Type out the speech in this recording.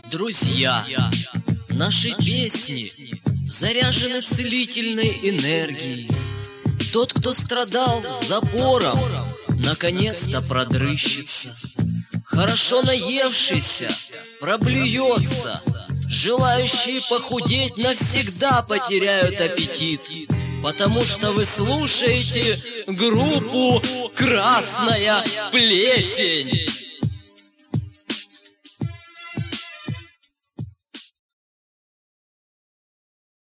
Друзья, наши песни заряжены целительной энергией. Тот, кто страдал запором, наконец-то продрыщется. Хорошо наевшийся проблюется. Желающие похудеть навсегда потеряют аппетит, потому что вы слушаете группу «Красная плесень».